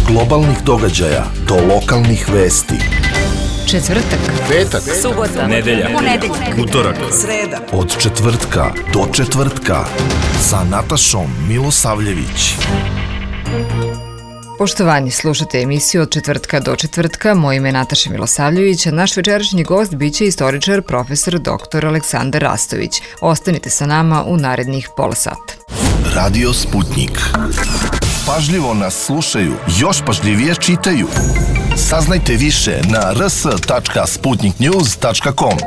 globalnih događaja do lokalnih vesti. Četvrtak, petak, subota, nedelja, ponedeljak, utorak, sreda. Od četvrtka do četvrtka sa Natašom Milosavljević. Poštovani, slušate emisiju Od četvrtka do četvrtka. Moje ime je Nataša Milosavljević, a naš večerašnji gost biće istoričar profesor dr. Aleksandar Rastović. Ostanite sa nama u narednih pola sata. Radio Sputnik. Pažljivo nas slušaju, još pažljivije čitaju. Saznajte više na rs.sputniknews.com.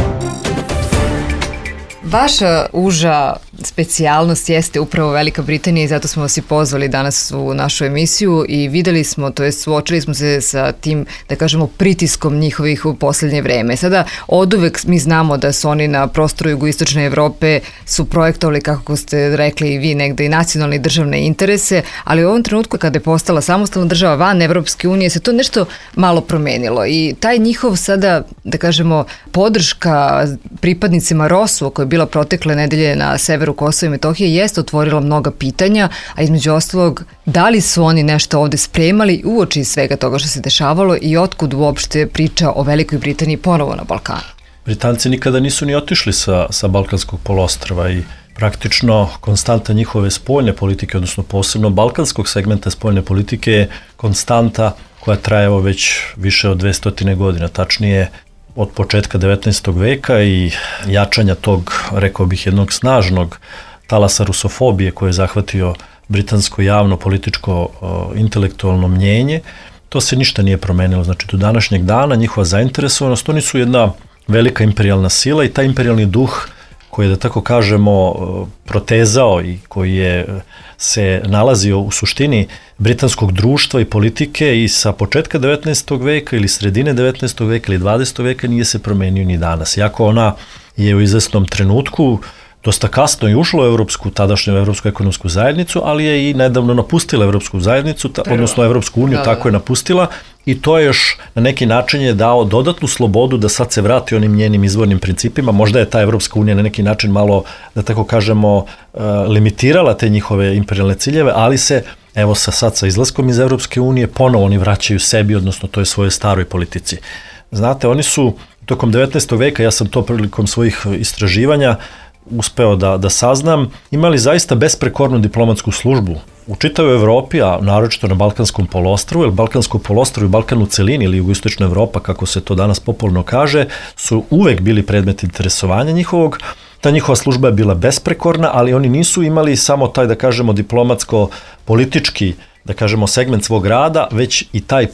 Vaša uža specijalnost jeste upravo Velika Britanija i zato smo vas i pozvali danas u našu emisiju i videli smo, to jest suočili smo se sa tim, da kažemo, pritiskom njihovih u poslednje vreme. Sada oduvek mi znamo da su oni na prostoru jugoistočne Evrope su projektovali, kako ste rekli i vi, negde i nacionalne i državne interese, ali u ovom trenutku kada je postala samostalna država van Evropske unije se to nešto malo promenilo i taj njihov sada, da kažemo, podrška pripadnicima ROSU koja je bila protekle nedelje na severu Kosova i Metohije jeste otvorila mnoga pitanja, a između ostalog, da li su oni nešto ovde spremali uoči svega toga što se dešavalo i otkud uopšte priča o Velikoj Britaniji ponovo na Balkanu? Britanci nikada nisu ni otišli sa Balkanskog poluostrva i praktično konstanta njihove spoljne politike, odnosno posebno balkanskog segmenta spoljne politike je konstanta koja traje već više od 200 godina, tačnije od početka 19. veka i jačanja tog, rekao bih, jednog snažnog talasa rusofobije koje je zahvatio britansko javno, političko, intelektualno mnjenje, to se ništa nije promenilo. Znači, do današnjeg dana njihova zainteresovanost, oni su jedna velika imperijalna sila i taj imperijalni duh koji je, da tako kažemo, protezao i koji je se nalazio u suštini britanskog društva i politike i sa početka 19. veka ili sredine 19. veka ili 20. veka nije se promenio ni danas. Iako ona je u izvesnom trenutku dosta kasno i ušla u tadašnju Evropsku ekonomsku zajednicu, ali je i nedavno napustila Evropsku zajednicu, odnosno Evropsku uniju, tako je napustila i to je još na neki način je dao dodatnu slobodu da sad se vrati onim njenim izvornim principima. Možda je ta Evropska unija na neki način malo, da tako kažemo, limitirala te njihove imperijalne ciljeve, ali se evo sad sa izlaskom iz Evropske unije ponovo oni vraćaju sebi, odnosno to je svoje staroj politici. Znate, oni su tokom 19. veka, ja sam to prilikom svojih istraživanja uspeo da saznam, imali zaista besprekornu diplomatsku službu u čitavoj Evropi, a naročito na Balkanskom poluostrvu, jer Balkansko poluostrvo i Balkan u celini ili jugoistočna Evropa, kako se to danas popularno kaže, su uvek bili predmet interesovanja njihovog. Ta njihova služba je bila besprekorna, ali oni nisu imali samo taj, da kažemo, diplomatsko-politički, da kažemo, segment svog rada, već i taj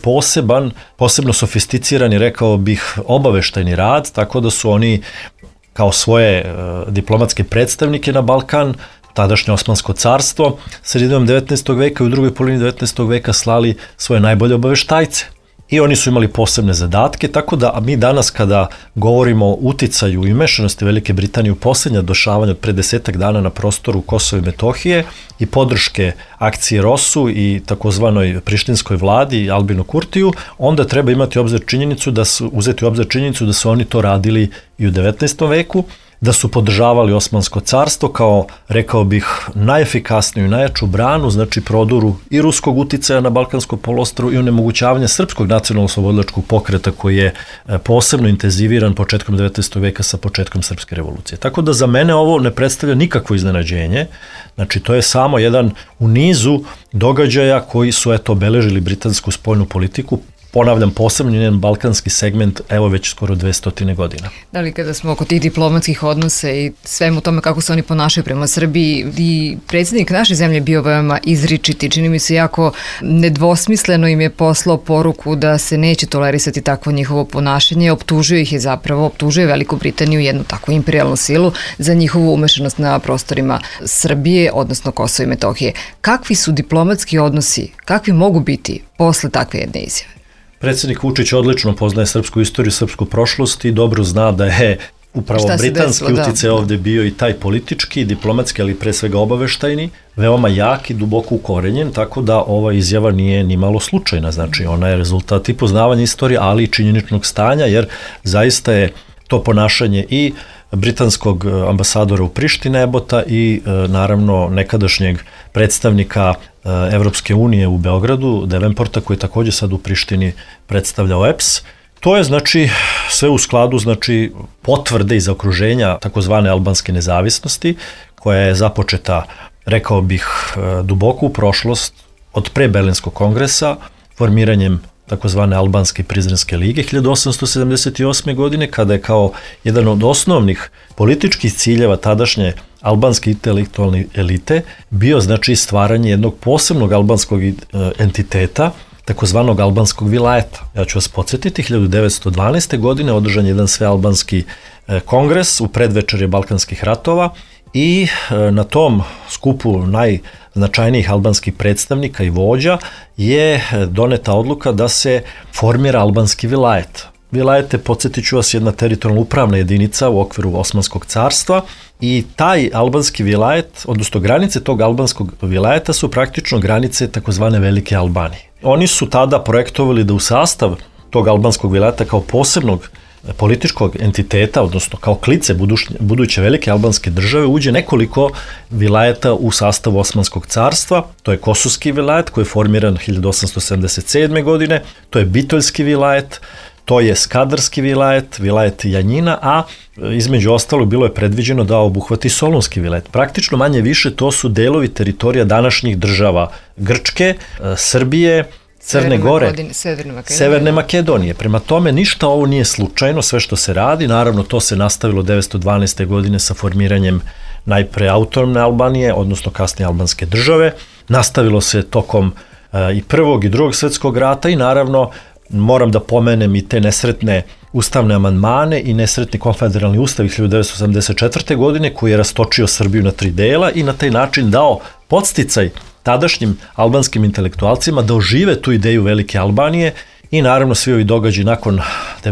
posebno sofisticirani, rekao bih, obaveštajni rad, tako da su oni kao svoje diplomatske predstavnike na Balkan, tadašnje Osmansko carstvo, sredinom 19. veka i u drugoj polovini 19. veka slali svoje najbolje obaveštajce. I oni su imali posebne zadatke, tako da mi danas kada govorimo o uticaju i umešanosti Velike Britanije u posljednja dešavanja od pre 10 dana na prostoru Kosova i Metohije i podrške akcije ROSU i takozvanoj prištinskoj vladi Albinu Kurtiju, onda treba uzeti u obzir činjenicu da su oni to radili i u 19. veku, da su podržavali Osmansko carstvo kao, rekao bih, najefikasniju i najjaču branu, znači prodoru i ruskog uticaja na Balkansko poluostrvo i onemogućavanje srpskog nacionalno-oslobodilačkog pokreta koji je posebno intenziviran početkom 19. veka sa početkom Srpske revolucije. Tako da za mene ovo ne predstavlja nikakvo iznenađenje, znači to je samo jedan u nizu događaja koji su obeležili britansku spoljnu politiku, ponavljam, posebno njen balkanski segment, evo već skoro 200 godina. Da li kada smo oko tih diplomatskih odnosa i svemu tome kako se oni ponašaju prema Srbiji, i predsjednik naše zemlje bio veoma izričiti, čini mi se jako nedvosmisleno im je poslao poruku da se neće tolerisati takvo njihovo ponašanje, optužuje Veliku Britaniju, jednu takvu imperijalnu silu, za njihovu umešanost na prostorima Srbije, odnosno Kosova i Metohije. Kakvi su diplomatski odnosi, kakvi mogu biti posle takve jedne izjave? Predsjednik Vučić odlično poznaje srpsku istoriju, srpsku prošlost i dobro zna da je upravo britanski uticaj ovde bio i taj politički, diplomatski, ali pre svega obaveštajni, veoma jak i duboko ukorenjen, tako da ova izjava nije ni malo slučajna. Znači, ona je rezultat i poznavanja istorije, ali i činjeničnog stanja, jer zaista je to ponašanje i britanskog ambasadora u Prištini Ebota i naravno nekadašnjeg predstavnika Evropske unije u Beogradu, Devenporta, koji je takođe sad u Prištini predstavljao EPS. To je znači sve u skladu znači potvrde iz okruženja takozvane albanske nezavisnosti, koja je započeta, rekao bih, duboko u prošlost od pre Berlinskog kongresa, formiranjem takozvane Albanske Prizrenske lige 1878. godine, kada je kao jedan od osnovnih političkih ciljeva tadašnje albanske intelektualne elite bio znači stvaranje jednog posebnog albanskog entiteta, takozvanog albanskog vilajeta. Ja ću vas podsjetiti, 1912. godine održan je jedan svealbanski kongres u predvečerje Balkanskih ratova i na tom skupu najznačajnijih albanskih predstavnika i vođa je doneta odluka da se formira albanski vilajet. Vilajet je, podsjetit ću vas, jedna teritorijalna upravna jedinica u okviru Osmanskog carstva i taj albanski vilajet, odnosno granice tog albanskog vilajeta su praktično granice takozvane Velike Albanije. Oni su tada projektovali da u sastav tog albanskog vilajeta kao posebnog političkog entiteta, odnosno kao klice buduće velike albanske države, uđe nekoliko vilajeta u sastavu Osmanskog carstva. To je Kosovski vilajet koji je formiran 1877. godine, to je Bitoljski vilajet, to je Skadarski vilajet, vilajet Janjina, a između ostalo bilo je predviđeno da obuhvati Solunski vilajet. Praktično manje više to su delovi teritorija današnjih država Grčke, Srbije, Crne Gore, Severne Makedonije. Prema tome, ništa ovo nije slučajno, sve što se radi. Naravno, to se nastavilo 1912. godine sa formiranjem najpre autonomne Albanije, odnosno kasnije albanske države. Nastavilo se tokom i Prvog i Drugog svjetskog rata i naravno moram da pomenem i te nesretne ustavne amandmane i nesretni konfederalni ustav 1984. godine koji je rastočio Srbiju na 3 dela i na taj način dao podsticaj tadašnjim albanskim intelektualcima da ožive tu ideju Velike Albanije i naravno svi ovi događaji nakon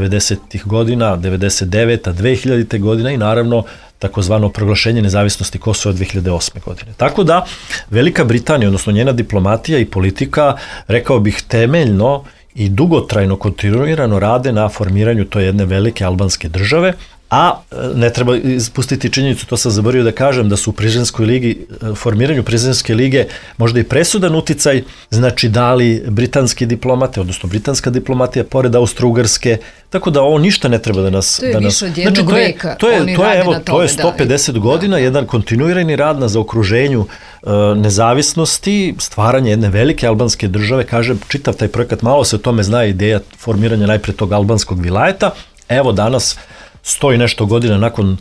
90. godina, 99. 2000. godina i naravno takozvano proglašenje nezavisnosti Kosova 2008. godine. Tako da Velika Britanija, odnosno njena diplomatija i politika, rekao bih temeljno i dugotrajno kontinuirano rade na formiranju to jedne velike albanske države, a ne treba ispustiti činjenicu, to sam zaboravio da kažem, da su u Prizrenskoj ligi, formiranju Prizrenske lige možda i presudan uticaj, znači dali britanski diplomate, odnosno britanska diplomatija, pored Austro-Ugarske, tako da ovo ništa ne treba da nas... To je više od jednog veka, oni rade na tome. To je 150 godina, jedan kontinuirani rad na zaokruženju nezavisnosti, stvaranje jedne velike albanske države, kažem, čitav taj projekat, malo se o tome zna ideja formiranja najpre tog albanskog vilajeta, evo danas 100 i nešto godina nakon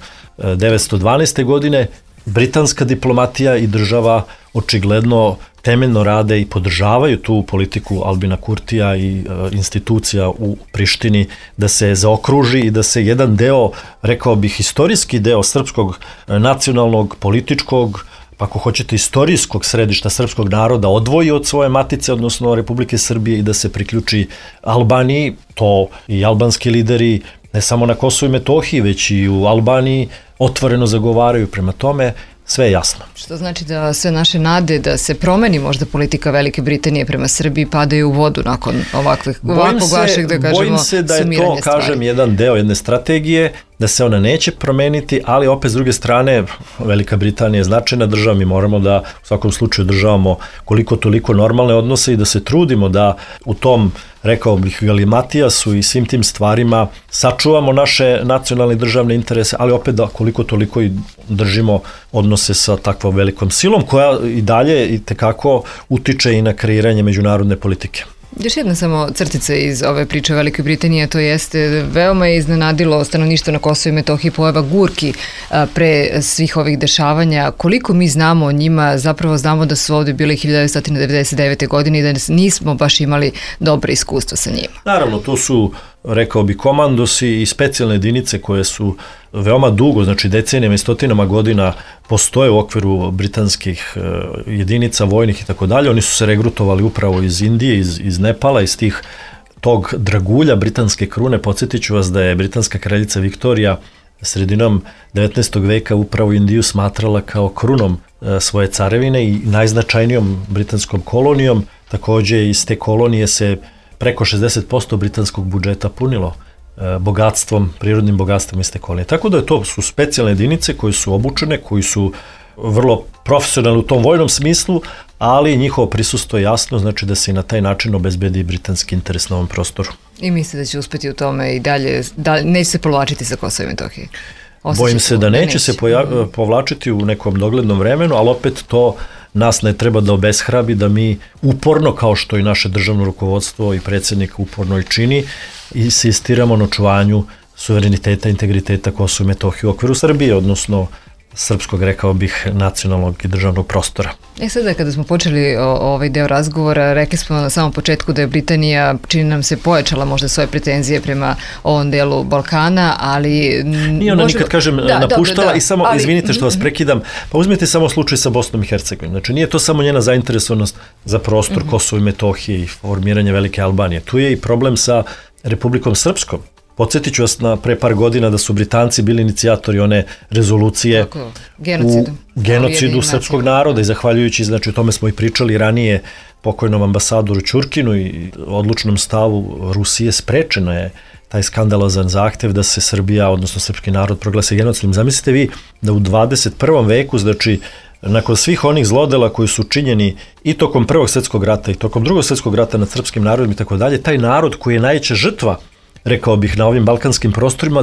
1912. godine, britanska diplomatija i država očigledno temeljno rade i podržavaju tu politiku Albina Kurtija i institucija u Prištini da se zaokruži i da se jedan deo, rekao bih istorijski deo srpskog nacionalnog, političkog, pa ako hoćete istorijskog središta srpskog naroda odvoji od svoje matice, odnosno Republike Srbije i da se priključi Albaniji. To i albanski lideri ne samo na Kosovu i Metohiji, već i u Albaniji otvoreno zagovaraju, prema tome sve je jasno. Što znači da sve naše nade da se promeni možda politika Velike Britanije prema Srbiji padaju u vodu nakon ovakvog vašeg, da kažemo, bojim se da je to, kažem, jedan deo jedne strategije, da se ona neće promeniti, ali opet s druge strane Velika Britanija je značajna država, mi moramo da u svakom slučaju održavamo koliko toliko normalne odnose i da se trudimo da u tom, rekao bih, galimatijasu i svim tim stvarima sačuvamo naše nacionalne i državne interese, ali opet da koliko toliko i držimo odnose sa takvom velikom silom koja i dalje i tekako utiče i na kreiranje međunarodne politike. Još jedna samo crtica iz ove priče o Velikoj Britaniji, to jeste, veoma je iznenadilo stanovništvo na Kosovu i Metohiji pojava gurki pre svih ovih dešavanja. Koliko mi znamo o njima, zapravo znamo da su ovde bili 1999. godine i da nismo baš imali dobre iskustva sa njima. Naravno, tu su, rekao bi, komandosi i specijalne jedinice koje su veoma dugo, znači decenijama i stotinama godina postoje u okviru britanskih jedinica, vojnih i tako dalje. Oni su se regrutovali upravo iz Indije, iz Nepala, iz tog dragulja britanske krune. Podsjetit ću vas da je britanska kraljica Viktorija sredinom 19. veka upravo Indiju smatrala kao krunom svoje carevine i najznačajnijom britanskom kolonijom. Takođe iz te kolonije se preko 60% britanskog budžeta punilo bogatstvom, prirodnim bogatstvom iste kolonije. Tako da to su specijalne jedinice koje su obučene, koji su vrlo profesionalni u tom vojnom smislu, ali njihovo prisustvo je jasno, znači da se i na taj način obezbedi britanski interes na ovom prostoru. I mislite da će uspeti u tome i dalje neće se povlačiti sa Kosova i Metohije? Bojim se da neće se povlačiti u nekom doglednom vremenu, ali opet to nas ne treba da obeshrabi da mi uporno, kao što i naše državno rukovodstvo i predsjednik uporno i čini, insistiramo na očuvanju suvereniteta, integriteta Kosova i Metohije u okviru Srbije, odnosno srpskog, rekao bih, nacionalnog i državnog prostora. Sada kada smo počeli ovaj deo razgovora, rekli smo na samom početku da je Britanija, čini nam se, pojačala možda svoje pretenzije prema ovom delu Balkana, ali... Nije ona nikad, kažem, napuštala i samo, izvinite što vas prekidam, pa uzmite samo slučaj sa Bosnom i Hercegovinom. Znači, nije to samo njena zainteresovanost za prostor Kosova i Metohije i formiranje Velike Albanije. Tu je i problem sa Republikom Srpskom. Podsjetit ću vas na pre par godina da su Britanci bili inicijatori one rezolucije u genocidu srpskog naroda i zahvaljujući, znači o tome smo i pričali ranije, pokojnom ambasadoru Ćurkinu i odlučnom stavu Rusije sprečeno je taj skandalozan zahtev da se Srbija, odnosno srpski narod, proglasi genocidom. Zamislite vi da u 21. veku, znači nakon svih onih zlodela koji su činjeni i tokom Prvog svjetskog rata i tokom Drugog svjetskog rata nad srpskim narodom i tako dalje, taj narod koji je najveća žrtva, rekao bih, na ovim balkanskim prostorima,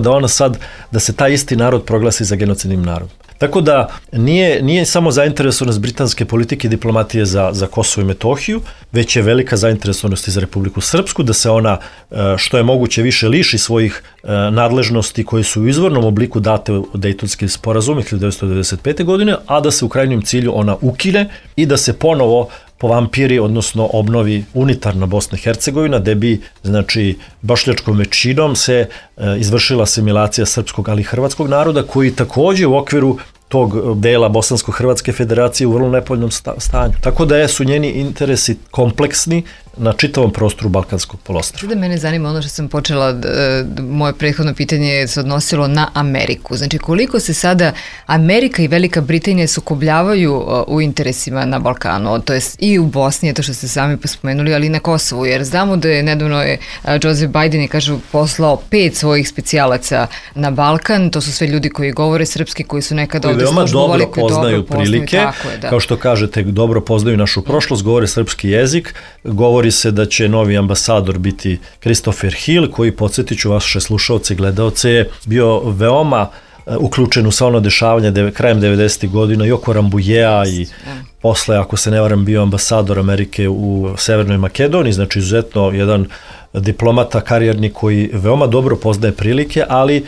da se taj isti narod proglasi za genocidnim narodom. Tako da nije samo zainteresovanost britanske politike i diplomatije za Kosovo i Metohiju, već je velika zainteresovanost i za Republiku Srpsku, da se ona što je moguće više liši svojih nadležnosti koje su u izvornom obliku date u Dejtonski sporazum 1995. godine, a da se u krajnjem cilju ona ukine i da se ponovo povampiri, odnosno obnovi unitarna Bosna i Hercegovina, gde bi, znači, bošnjačkom većinom se izvršila asimilacija srpskog, ali i hrvatskog naroda, koji takođe u okviru tog dela Bosansko-Hrvatske federacije u vrlo nepovoljnom stanju. Tako da su njeni interesi kompleksni na čitavom prostoru Balkanskog poluostrva. Sada mene zanima ono što sam počela, moje prethodno pitanje se odnosilo na Ameriku. Znači, koliko se sada Amerika i Velika Britanija sukobljavaju u interesima na Balkanu, to jest i u Bosni, to što ste sami spomenuli, ali i na Kosovu, jer znamo da je nedavno Joseph Biden, kažu, poslao 5 svojih specijalaca na Balkan, to su sve ljudi koji govore srpski, koji su nekada ovde službovali, koji dobro poznaju prilike, kao što kažete, dobro poznaju našu prošlost, govore srpski jezik, govori se da će novi ambasador biti Christopher Hill, koji, podsjetit ću vaše slušaoce i gledaoce, je bio veoma uključen u sva ono dešavanje krajem 90. godina i oko Rambujea i posle, ako se ne varam, bio ambasador Amerike u Severnoj Makedoniji, znači izuzetno jedan diplomata karijerni koji veoma dobro poznaje prilike, ali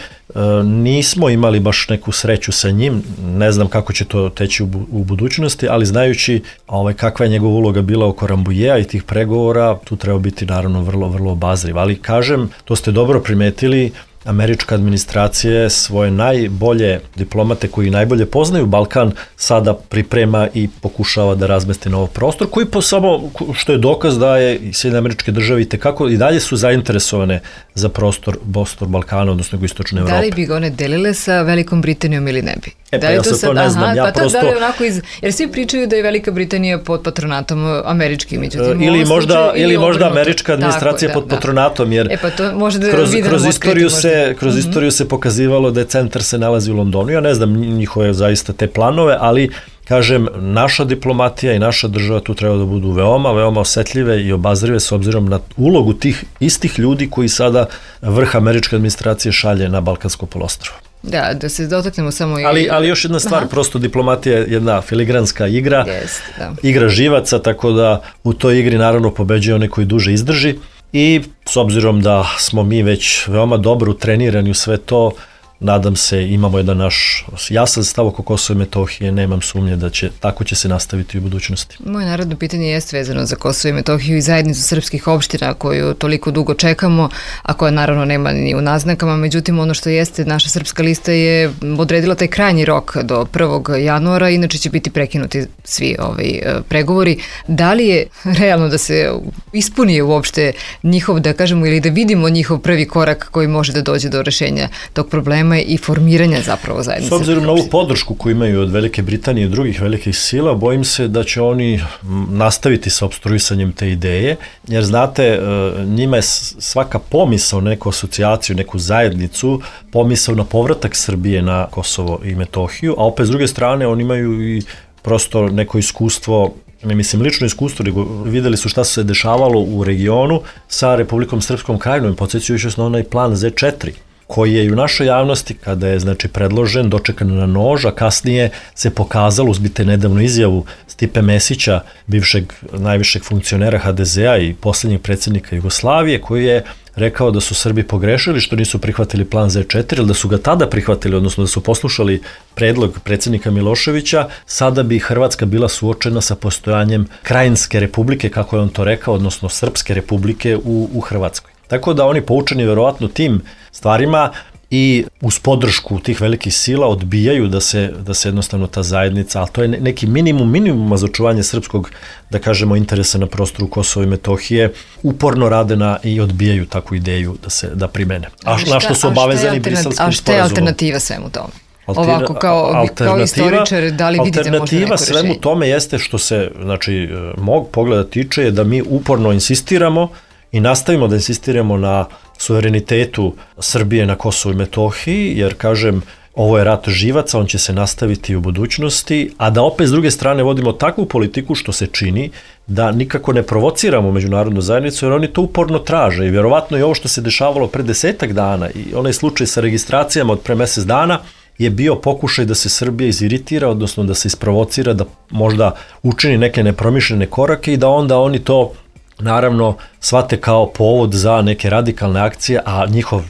nismo imali baš neku sreću sa njim, ne znam kako će to teći u budućnosti, ali znajući kakva je njegova uloga bila oko Rambujea i tih pregovora, tu treba biti naravno vrlo, vrlo obazriv. Ali kažem, to ste dobro primetili, američka administracija svoje najbolje diplomate koji najbolje poznaju Balkan sada priprema i pokušava da razmesti na ovaj prostor, koji samo što je dokaz da je i Sjedinjene Američke Države i dalje su zainteresovane za prostor Balkana, odnosno jugoistočne Evrope. Da li bi ga one delile sa Velikom Britanijom ili ne bi? Pa ja se to ne znam, ja prosto... Jer svi pričaju da je Velika Britanija pod patronatom američkim, međutim... Ili možda američka administracija pod patronatom, jer kroz istoriju se pokazivalo da je centar se nalazi u Londonu. Ja ne znam njihove zaista te planove, ali kažem, naša diplomatija i naša država tu treba da budu veoma, veoma osetljive i obazrive s obzirom na ulogu tih istih ljudi koji sada vrh američke administracije šalje na Balkansko poluostrvo. Da se dotaknemo samo... Ali još jedna stvar, prosto diplomatija je jedna filigranska igra, igra živaca, tako da u toj igri naravno pobeđuje onaj koji duže izdrži i s obzirom da smo mi već veoma dobro trenirani u sve to, nadam se, imamo jedan naš jasan stav oko Kosova i Metohije, nemam sumnje da tako će se nastaviti u budućnosti. Moje narodno pitanje jeste vezano za Kosovo i Metohiju i zajednicu srpskih opština koju toliko dugo čekamo, a koja naravno nema ni u naznakama, međutim ono što jeste, naša srpska lista je odredila taj krajnji rok do 1. januara, inače će biti prekinuti svi pregovori. Da li je realno da se ispuni uopšte njihov, da kažemo, ili da vidimo njihov prvi korak koji može da dođe do rešenja tog problema, tome i formiranja zapravo zajednice. S obzirom na ovu podršku koju imaju od Velike Britanije i drugih velikih sila, bojim se da će oni nastaviti sa opstruisanjem te ideje, jer znate, njima je svaka pomisao, neku asocijaciju, neku zajednicu, pomisao na povratak Srbije na Kosovo i Metohiju, a opet s druge strane oni imaju i prosto neko iskustvo, ne mislim lično iskustvo, nego videli su šta se dešavalo u regionu sa Republikom Srpskom Krajinom, podsjećajući se na onaj plan Z4, koji je i u našoj javnosti, kada je znači predložen, dočekan na nož, a kasnije se pokazalo, uzbite nedavnu izjavu Stipe Mesića, bivšeg najvišeg funkcionera HDZ-a i posljednjeg predsjednika Jugoslavije, koji je rekao da su Srbi pogrešili što nisu prihvatili plan Z4, ili da su ga tada prihvatili, odnosno da su poslušali predlog predsjednika Miloševića, sada bi Hrvatska bila suočena sa postojanjem Krajinske republike, kako je on to rekao, odnosno Srpske republike u Hrvatskoj. Tako da oni poučeni verovatno tim stvarima i uz podršku tih velikih sila odbijaju da se jednostavno ta zajednica, ali to je neki minimuma za očuvanje srpskog, da kažemo, interesa na prostoru Kosova i Metohije, uporno rade i odbijaju takvu ideju da primene. Na što su obavezani Briselskim sporazumom. A šta je alternativa svemu tome? Ovako kao istoričar, da li vidite možda neko rešenje? Alternativa svemu tome jeste što se, znači, mog pogleda tiče je da mi uporno insistiramo i nastavimo da insistiramo na suverenitetu Srbije na Kosovu i Metohiji, jer, kažem, ovo je rat živaca, on će se nastaviti u budućnosti, a da opet s druge strane vodimo takvu politiku što se čini da nikako ne provociramo međunarodnu zajednicu, jer oni to uporno traže i vjerovatno i ovo što se dešavalo pre 10 dana i onaj slučaj sa registracijama od pre mjesec dana je bio pokušaj da se Srbija iziritira, odnosno da se isprovocira, da možda učini neke nepromišljene korake i da onda oni to naravno shvate kao povod za neke radikalne akcije, a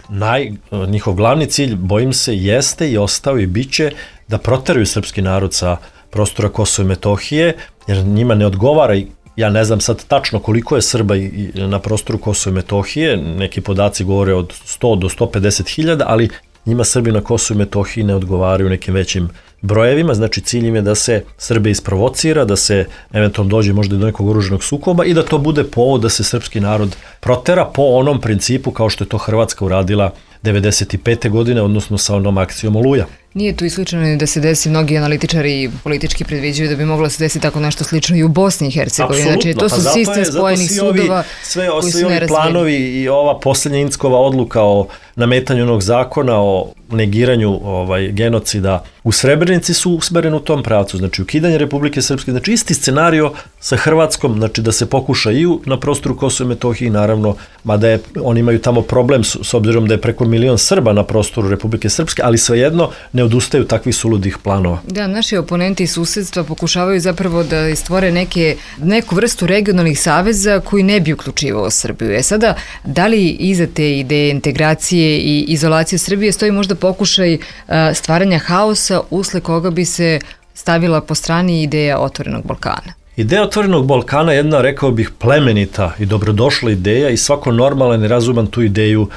njihov glavni cilj, bojim se, jeste i ostao i bit će da proteraju srpski narod sa prostora Kosova i Metohije, jer njima ne odgovara, i ja ne znam sad tačno koliko je Srba na prostoru Kosova i Metohije, neki podaci govore od 100 do 150 hiljada, ali njima Srbi na Kosovu i Metohiji ne odgovaraju nekim većim brojevima, znači cilj im je da se Srbija isprovocira, da se eventualno dođe možda do nekog oružanog sukoba i da to bude povod da se srpski narod protera po onom principu kao što je to Hrvatska uradila 95. godine, odnosno sa onom akcijom Oluja. Nije tu isključeno da se desi, mnogi analitičari politički predviđaju da bi moglo se desiti tako nešto slično i u Bosni i Hercegovini. Znači, to su sistem spojenih sudova koji su nerazvijeni. Planovi i ova posljednja Inckova odluka o nametanju onog zakona o negiranju genocida u Srebrenici su usmereni u tom pravcu. Znači, ukidanje Republike Srpske, znači isti scenario sa Hrvatskom, znači da se pokuša i na prostoru Kosova i Metohiji, naravno, mada oni imaju tamo problem s obzirom da je preko 1 milion Srba na prostoru Republike Srpske, ali svejedno ne odustaju takvih suludih planova. Da, naši oponenti iz susedstva pokušavaju zapravo da stvore neku vrstu regionalnih saveza koji ne bi uključivao Srbiju. Sada, da li iza te ideje integracije i izolacije Srbije stoji možda pokušaj stvaranja haosa usled koga bi se stavila po strani ideja Otvorenog Balkana? Ideja Otvorenog Balkana je jedna, rekao bih, plemenita i dobrodošla ideja i svako normalan i razuman tu ideju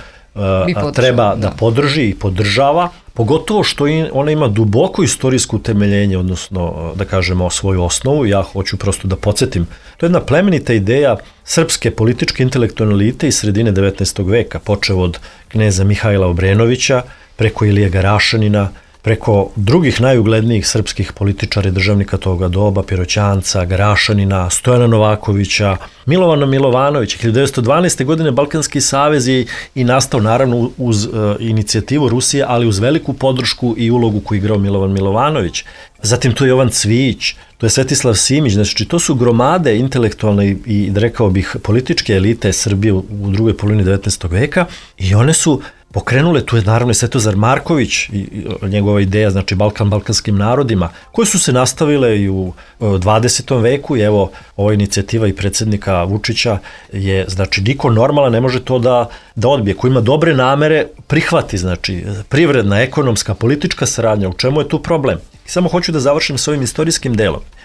treba da podrži i podržava, pogotovo što ona ima duboko istorijsko utemeljenje, odnosno, da kažemo, svoju osnovu. Ja hoću prosto da podsjetim. To je jedna plemenita ideja srpske političke intelektualne elite iz sredine 19. veka, počev od kneza Mihajla Obrenovića, preko Ilije Garašanina, preko drugih najuglednijih srpskih političara i državnika toga doba, Piroćanca, Garašanina, Stojana Novakovića, Milovana Milovanovića. 1912. godine Balkanski savez je i nastao naravno uz inicijativu Rusije, ali uz veliku podršku i ulogu koju igrao Milovan Milovanović. Zatim tu je Jovan Cvijić, to je Svetislav Simić, znači to su gromade intelektualne i rekao bih političke elite Srbije u drugoj polovini 19. veka i one su pokrenule, tu je naravno i Svetozar Marković i njegova ideja, znači Balkan balkanskim narodima, koje su se nastavile i u 20. veku i evo ova inicijativa i predsjednika Vučića je, znači niko normalan ne može to da odbije, ko ima dobre namere prihvati, znači privredna, ekonomska, politička saradnja, u čemu je tu problem? I samo hoću da završim s ovim istorijskim delom.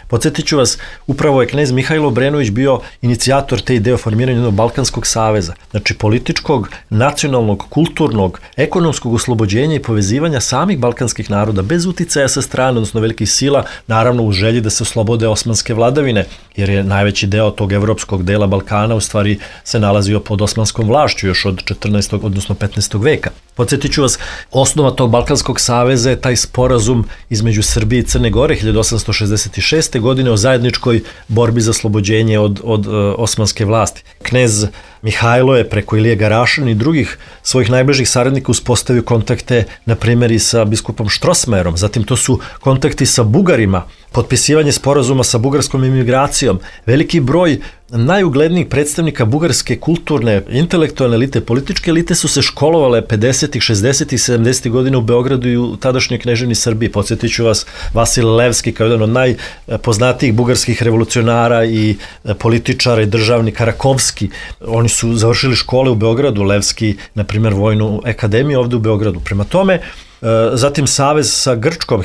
Podsjetit ću vas, upravo je knez Mihajlo Obrenović bio inicijator te ideje o formiranju jednog Balkanskog saveza, znači političkog, nacionalnog, kulturnog, ekonomskog oslobođenja i povezivanja samih balkanskih naroda bez uticaja sa strane, odnosno velikih sila, naravno u želji da se oslobode osmanske vladavine, jer je najveći deo tog evropskog dela Balkana u stvari se nalazio pod osmanskom vlašću još od 14. odnosno 15. veka. Podsjetit ću vas, osnova tog Balkanskog saveza je taj sporazum između Srbije i Crne Gore 1866. godine o zajedničkoj borbi za oslobođenje od osmanske vlasti. Knez Mihajlo je preko Ilije Garašan i drugih svojih najbližih saradnika uspostavio kontakte, na primjer, i sa biskupom Štrosmajerom, zatim to su kontakti sa Bugarima, potpisivanje sporazuma sa bugarskom imigracijom, veliki broj najuglednijih predstavnika bugarske kulturne, intelektualne elite, političke elite su se školovale 50. 60. i 70. godina u Beogradu i u tadašnjoj kneževini Srbiji. Podsjetit ću vas, Vasil Levski kao jedan od najpoznatijih bugarskih revolucionara i političara i državnika, Rakovski. Oni su završili škole u Beogradu, Levski, na primjer, Vojnu akademiju ovde u Beogradu. Prema tome, zatim savez sa Grčkom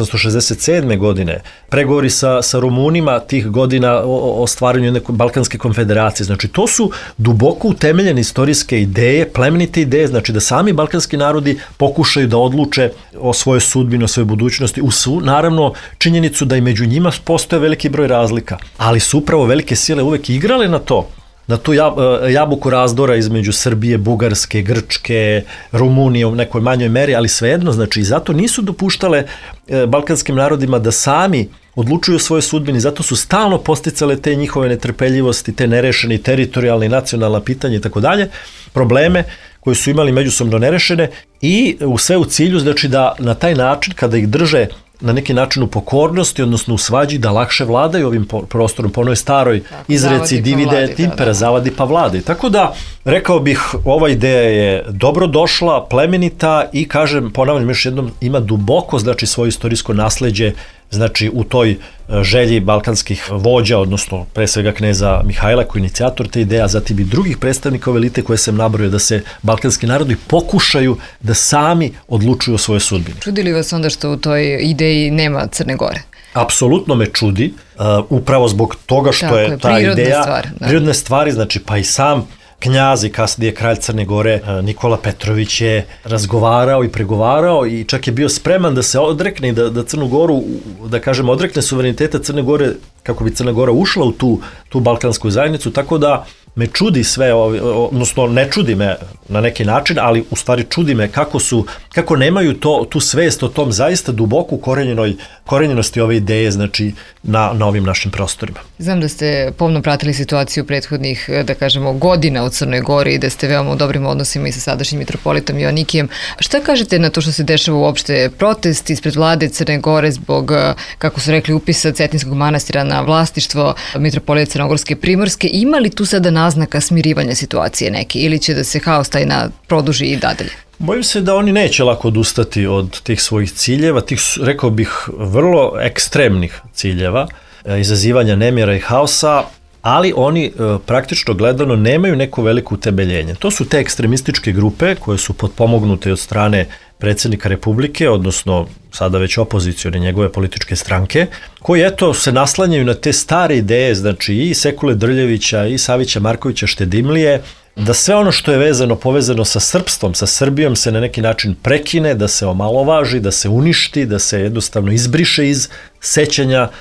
1867. godine, pregovori sa Rumunima tih godina o stvaranju jedne Balkanske konfederacije. Znači, to su duboko utemeljene istorijske ideje, plemenite ideje, znači da sami balkanski narodi pokušaju da odluče o svojoj sudbini, o svojoj budućnosti, uz naravno činjenicu da i među njima postoje veliki broj razlika, ali su upravo velike sile uvek igrale na tu jabuku razdora između Srbije, Bugarske, Grčke, Rumunije u nekoj manjoj meri, ali svejedno, znači, i zato nisu dopuštale balkanskim narodima da sami odlučuju o svojoj sudbini, zato su stalno posticale te njihove netrpeljivosti, te nerešene teritorijalne i nacionalna pitanja i tako dalje, probleme koje su imali međusobno nerešene i sve u cilju, znači, da na taj način, kada ih drže na neki način u pokornosti, odnosno u svađi, da lakše vladaju ovim prostorom, po onoj staroj izreci divide et impera, zavadi pa vladaj. Tako da, rekao bih, ova ideja je dobro došla, plemenita i, kažem, ponavljam još jednom, ima duboko, znači, svoje istorijsko nasleđe, znači, u toj želji balkanskih vođa, odnosno pre svega kneza Mihajla koji je inicijator te ideje, a zatim i drugih predstavnika ove elite koje sam nabrojao, da se balkanski narodi pokušaju da sami odlučuju o svojoj sudbini. Čudi li vas onda što u toj ideji nema Crne Gore? Apsolutno me čudi, upravo zbog toga što je ta ideja prirodne stvari, znači, pa i sam knjaz i kasnije kralj Crne Gore Nikola Petrović je razgovarao i pregovarao i čak je bio spreman da se odrekne i da Crnu Goru, da kažem, odrekne suvereniteta Crne Gore kako bi Crna Gora ušla u tu balkansku zajednicu, tako da me čudi sve, odnosno ne čudi me na neki način, ali u stvari čudi me kako nemaju tu svest o tom zaista duboko korenjenosti ove ideje, znači, na ovim našim prostorima. Znam da ste pomno pratili situaciju prethodnih, da kažemo, godina u Crnoj Gori i da ste veoma u dobrim odnosima i sa sadašnjim mitropolitom Joanikijem. Šta kažete na to što se dešava uopšte protest ispred vlade Crne Gore zbog, kako su rekli, upisa Cetinskog manastira na vlastištvo mitropolije Crnogorske Primorske? Ima li tu sada naznaka smirivanja situacije neke ili će da se haos taj produži i dadalje? Bojim se da oni neće lako odustati od tih svojih ciljeva, tih, rekao bih, vrlo ekstremnih ciljeva, izazivanja nemira i haosa, ali oni praktično gledano nemaju neko veliko utemeljenje. To su te ekstremističke grupe koje su potpomognute od strane predsjednika Republike, odnosno sada već opozicione njegove političke stranke, koji eto se naslanjaju na te stare ideje, znači i Sekule Drljevića i Savića Markovića Štedimlije, da sve ono što je povezano sa srpstvom, sa Srbijom se na neki način prekine, da se omalovaži, da se uništi, da se jednostavno izbriše iz sećanja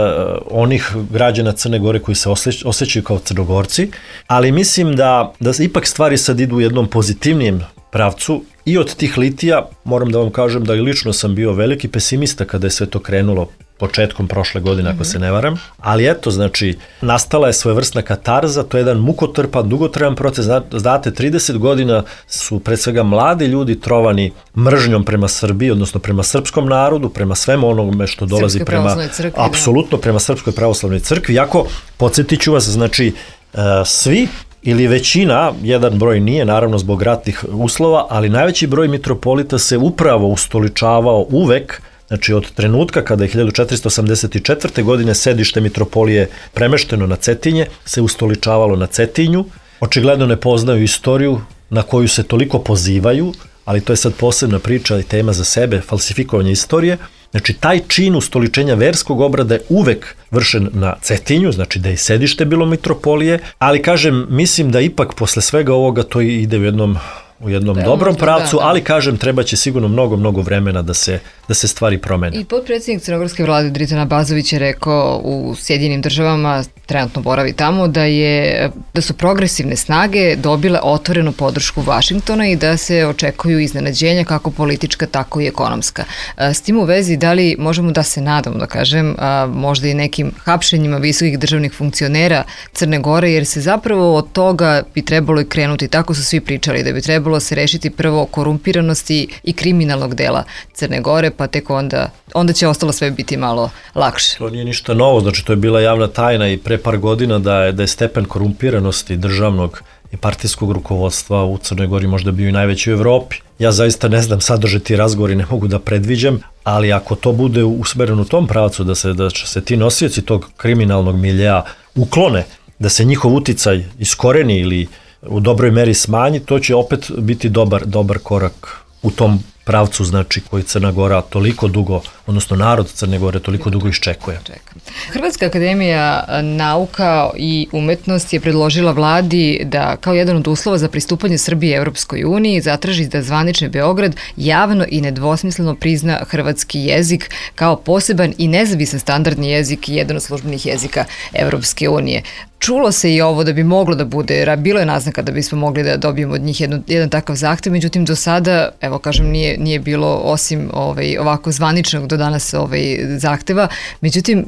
onih građana Crne Gore koji se osjećaju kao Crnogorci, ali mislim da ipak stvari sad idu u jednom pozitivnijem pravcu i od tih litija. Moram da vam kažem da i lično sam bio veliki pesimista kada je sve to krenulo početkom prošle godine, ako se ne varam. Ali eto, znači, nastala je svojevrsna katarza, to je jedan mukotrpan, dugotrajan proces. Znate, 30 godina su pre svega mladi ljudi trovani mržnjom prema Srbiji, odnosno prema srpskom narodu, prema svemu onome što dolazi apsolutno prema Srpskoj pravoslavnoj crkvi. Iako, podsjetit ću vas, znači, svi ili većina, jedan broj nije, naravno zbog ratnih uslova, ali najveći broj mitropolita se upravo ustoličavao uvek, znači od trenutka kada je 1484. godine sedište mitropolije premešteno na Cetinje, se ustoličavalo na Cetinju. Očigledno ne poznaju istoriju na koju se toliko pozivaju, ali to je sad posebna priča i tema za sebe, falsifikovanje istorije. Znači, taj čin ustoličenja verskog obrada je uvek vršen na Cetinju, znači da je sedište bilo mitropolije, ali kažem, mislim da ipak posle svega ovoga to ide u jednom dobrom pravcu, ali kažem, treba će sigurno mnogo vremena da se stvari promene. I potpredsjednik crnogorske vlade Dritan Abazović je rekao u Sjedinjenim državama, trenutno boravi tamo, da su progresivne snage dobile otvorenu podršku Vašingtona i da se očekuju iznenađenja kako politička, tako i ekonomska. S tim u vezi, da li možemo da se nadamo, da kažem, možda i nekim hapšenjima visokih državnih funkcionera Crne Gore, jer se zapravo od toga bi trebalo i krenuti, tako su svi pričali, da bi trebalo se rešiti prvo korumpiranosti i kriminalnog dela Crne Gore, pa tek onda će ostalo sve biti malo lakše. To nije ništa novo, znači to je bila javna tajna i pre par godina da je stepen korumpiranosti državnog i partijskog rukovodstva u Crnoj Gori možda bio i najveći u Evropi. Ja zaista ne znam sadržaj ti razgovori, ne mogu da predviđam, ali ako to bude usmereno u tom pravcu da će se ti nosioci tog kriminalnog miljeja uklone, da se njihov uticaj iskoreni ili u dobroj meri smanji, to će opet biti dobar korak u tom pravcu, znači, koji Crna Gora toliko dugo, odnosno narod Crne Gore toliko dugo iščekuje. Hrvatska akademija nauka i umetnost je predložila vladi da kao jedan od uslova za pristupanje Srbije Evropskoj uniji zatraži da zvanični Beograd javno i nedvosmisleno prizna hrvatski jezik kao poseban i nezavisan standardni jezik i jedan od službenih jezika Evropske unije. Čulo se i ovo da bi moglo da bude, bilo je naznaka da bismo mogli da dobijemo od njih jedan takav zahtev, međutim do sada, evo kažem, nije bilo osim ovako zvaničnog do danas zahteva. Međutim,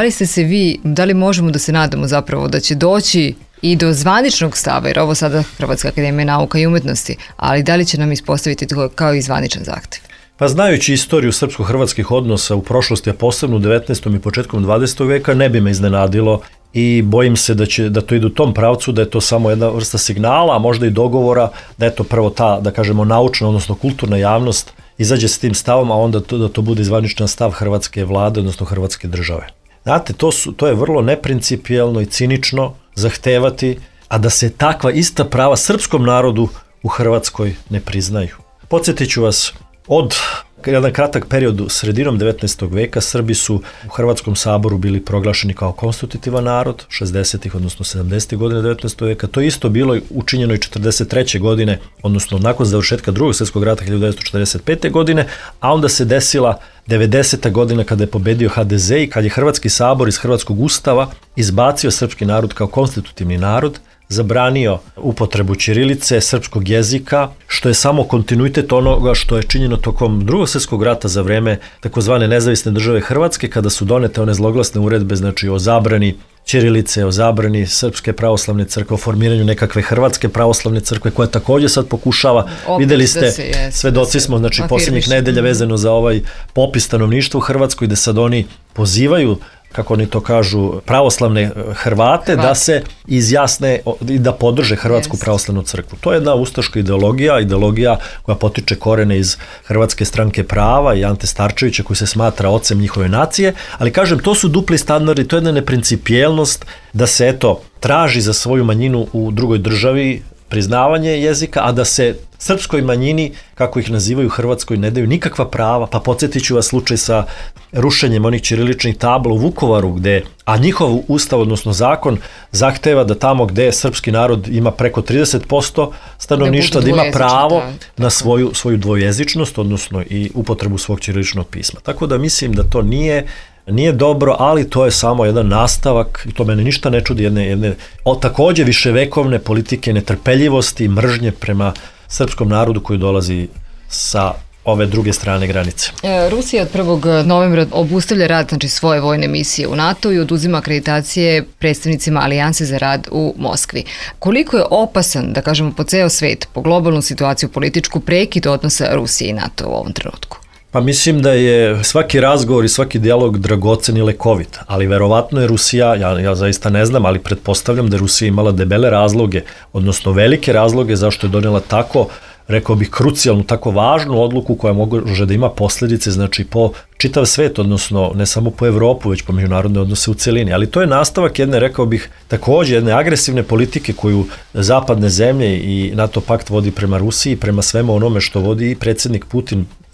da li možemo da se nadamo zapravo da će doći i do zvaničnog stava, jer ovo sada Hrvatska akademija nauka i umetnosti, ali da li će nam ispostaviti to kao i zvaničan zahtev? Pa znajući istoriju srpsko-hrvatskih odnosa u prošlosti, a posebno u 19. i početkom 20. veka, ne bi me iznenadilo i bojim se da to ide u tom pravcu, da je to samo jedna vrsta signala, a možda i dogovora, da je to prvo ta, da kažemo, naučna, odnosno kulturna javnost izađe s tim stavom, a onda da to bude zvaničan stav hrvatske vlade, odnosno hrvatske države. Znate, to je vrlo neprincipijelno i cinično zahtevati, a da se takva ista prava srpskom narodu u Hrvatskoj ne priznaju. Podsjetit ću vas, od jedan kratak period sredinom 19. veka Srbi su u Hrvatskom saboru bili proglašeni kao konstitutivan narod, 60. odnosno 70. godine 19. veka. To je isto bilo učinjeno i 43. godine, odnosno nakon završetka drugog svjetskog rata 1945. godine, a onda se desila 90. godina kada je pobedio HDZ i kad je Hrvatski sabor iz Hrvatskog ustava izbacio srpski narod kao konstitutivni narod, zabranio upotrebu ćirilice, srpskog jezika, što je samo kontinuitet onoga što je činjeno tokom drugog svjetskog rata za vreme takozvane nezavisne države Hrvatske, kada su donete one zloglasne uredbe, znači o zabrani ćirilice, o zabrani Srpske pravoslavne crkve, o formiranju nekakve Hrvatske pravoslavne crkve, koja također sad pokušava, videli ste, svedoci smo, znači posljednjih nedelja vezano za ovaj popis stanovništva u Hrvatskoj, da sad oni pozivaju, kako oni to kažu, pravoslavne Hrvate da se izjasne i da podrže Hrvatsku pravoslavnu crkvu. To je jedna ustaška ideologija koja potiče korene iz Hrvatske stranke prava i Ante Starčevića, koji se smatra ocem njihove nacije, ali kažem, to su dupli standardi, to je jedna neprincipijelnost da se traži za svoju manjinu u drugoj državi priznavanje jezika, a da se srpskoj manjini, kako ih nazivaju u Hrvatskoj, ne daju nikakva prava. Pa podsjetit ću vas slučaj sa rušenjem onih ćiriličnih tabla u Vukovaru, a njihov ustav, odnosno zakon, zahteva da tamo gde srpski narod ima preko 30% stanovništva, da ima pravo na svoju dvojezičnost, odnosno i upotrebu svog ćiriličnog pisma. Tako da mislim da to nije dobro, ali to je samo jedan nastavak, i to mene ništa ne čudi, jedne također viševekovne politike netrpeljivosti i mržnje prema srpskom narodu koji dolazi sa ove druge strane granice. Rusija od 1. novembra obustavlja rad, znači svoje vojne misije u NATO i oduzima akreditacije predstavnicima Alijanse za rad u Moskvi. Koliko je opasan, da kažemo, po ceo svet, po globalnu situaciju političku, prekid odnosa Rusije i NATO u ovom trenutku? Pa mislim da je svaki razgovor i svaki dijalog dragocen i lekovit, ali verovatno je Rusija, ja zaista ne znam, ali pretpostavljam da je Rusija imala debele razloge, odnosno velike razloge zašto je donijela tako, rekao bih, krucijalnu, tako važnu odluku koja može da ima posljedice, znači po čitav svet, odnosno ne samo po Evropu, već po međunarodne odnose u celini. Ali to je nastavak jedne, rekao bih, također jedne agresivne politike koju zapadne zemlje i NATO pakt vodi prema Rusiji, prema svemu onome što vodi i predsjednik Putin i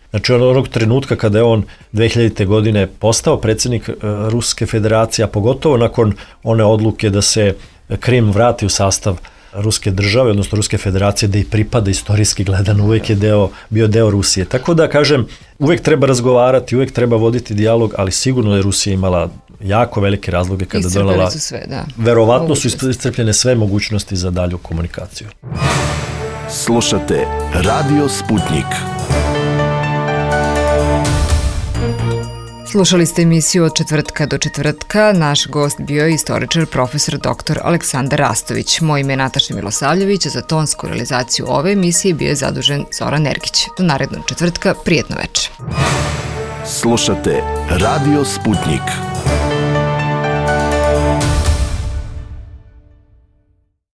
Znači onog trenutka kada je on 2000. godine postao predsjednik Ruske federacije, a pogotovo nakon one odluke da se Krim vrati u sastav Ruske države, odnosno Ruske federacije, da i pripada istorijski gledano, uvijek je bio deo Rusije. Tako da kažem, uvijek treba razgovarati, uvijek treba voditi dijalog, ali sigurno je Rusija imala jako velike razloge kada donela, sve, da. Verovatno su iscrpljene sve mogućnosti za dalju komunikaciju. Slušate Radio Sputnik. Slušali ste emisiju Od četvrtka do četvrtka. Naš gost bio je istoričar profesor dr. Aleksandar Rastović. Moje ime je Nataša Milosavljević, a za tonsku realizaciju ove emisije bio je zadužen Zoran Ergić. Do narednog četvrtka, prijetno večer. Slušate Radio Sputnik.